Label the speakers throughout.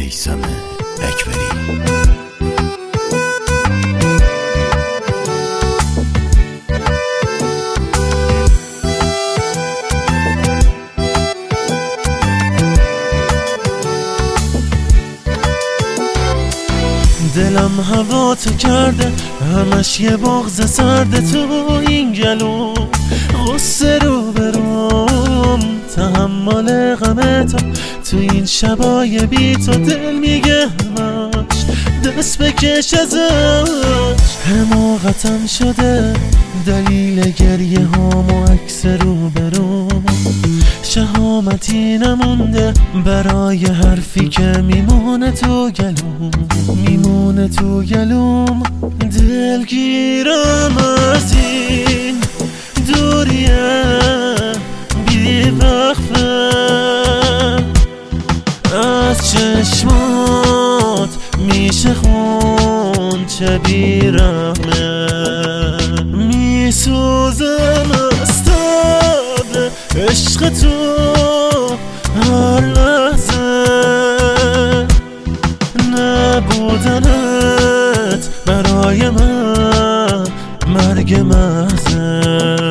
Speaker 1: میثم اکبری.
Speaker 2: دلم هوا تو کرده، همش یه بغض سرده تو این گلو، غصه رو بروم تحمل غم تو این شبای بی تو. دل میگه همش دست بکش ازش، حماقتم شده دلیل گریه هام و عکس رو بروم. شهامتی نمونده برای حرفی که میمونه تو گلوم، میمونه تو گلوم. دلگیرم از این دوریه بی وقفه، از چشمات میشه خون چه بیرحمه. میسوزم از تب عشق تو هر لحظه، نبودنت برای من مرگ محضه.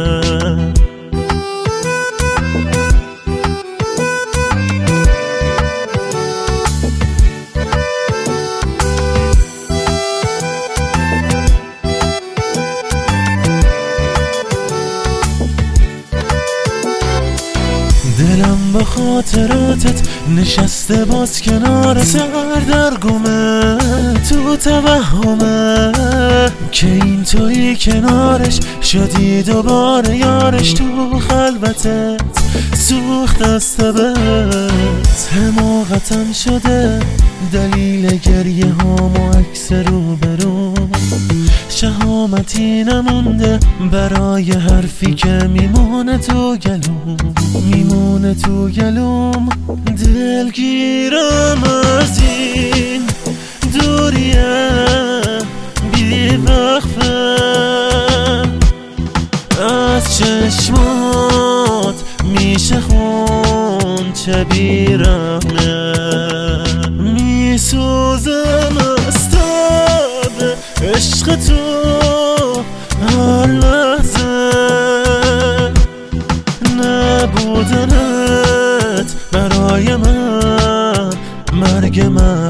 Speaker 2: دلم با خاطراتت نشسته باز کنار سردرگمه، تو توهمه که این تویی کنارش شدی دوباره یارش. تو خلوتت سوخت از تبت، حماقتم شده دلیل گریه هام و عکس رو بروم. شهامتی نمونده برای حرفی که میمونه تو گلوم، میمونه تو گلوم. دلگیرم از این دوریه بی وقفه، از چشمات میشه خون چه بیرحمه. میسوزم از تب عشق تو هر لحظه، نبودنت برای من مرگ من.